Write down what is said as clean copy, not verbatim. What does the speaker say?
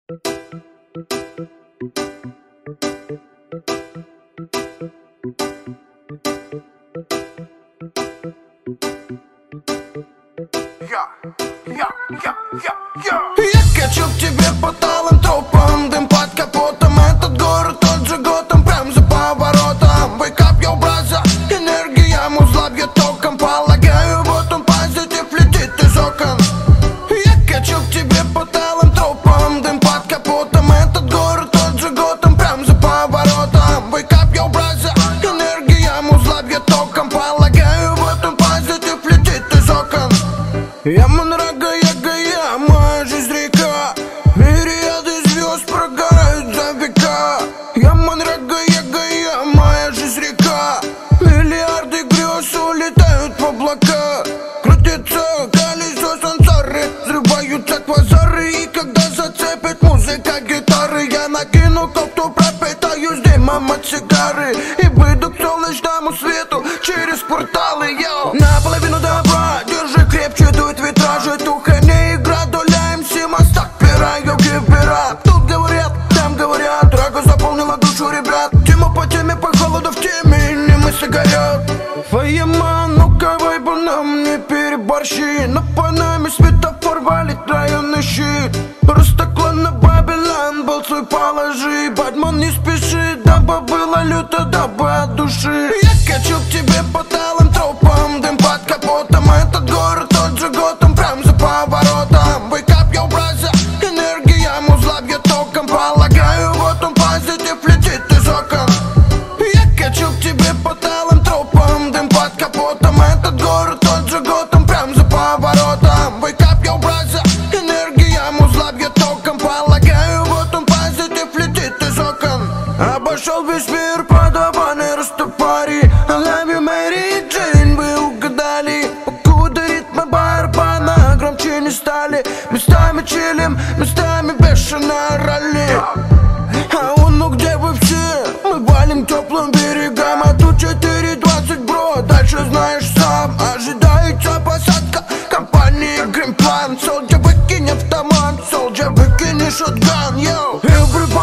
Я качу к тебе по талым тропам, дым под капотом. Этот город тот же Готэм, прям за поворотом. Wake up, yo, brother, энергия музла бьет током. Полагаю, вот он позитив летит из окон. Я качу к тебе по талым тропам, дым под капотом. Этот город тот же Готэм, прям за поворотом. Wake up, yo, brother, энергия музла бьет током. Полагаю, вот он позитив летит из окон. Я Монрага, я моя жизнь река. Мириады звезд прогорают за века. Я Монрага, я моя жизнь река. Миллиарды грез улетают в облака. Крутится колесо сансары, взрываются квазары. И когда зацепит музыка гитары, я накину кофту, пропитаюсь дымом от сигары и выйду к солнечному свету через порталы, йоу. Наполовину добра, держи крепче, дует витражи. Туха не игра, доля МС, мастак пера, йоги пера. Тут говорят, там говорят, драга заполнила душу ребят. Тема по теме, по холоду в теме, не мысли горят. Фаема, ну-ка, вайбу нам не переборщи. На Панаме светофор валит районный щит. Ростекло на Бабилан, болцуй положи. Батман не спеши, дабы было люто, дабы от души. Я качу к тебе по талым тропам, дым под капотом. Этот город тот же Готэм, прям за поворотом. Wake up, yo, brother, энергия музла бьет током. Полагаю, вот он позитив летит из окон. Я качу к тебе по талым тропам, дым под капотом. Этот город тот же Готэм, прям за поворотом. Wake up, yo, brother, энергия музла бьет током. Полагаю, вот он позитив летит из окон. Обошел весь мир, подаваны растопари. I love you, Мэри Джейн, вы угадали. Покуда ритмы барабана громче не стали. Местами чилим, местами бешено орали. А он, ну где вы все? Мы валим теплым берегам. А тут 4:20, бро, дальше знаешь сам. Ожидается посадка компании Гримплан. Солджа, выкинь автомат, Солджа, выкинь шотган, йоу. Everybody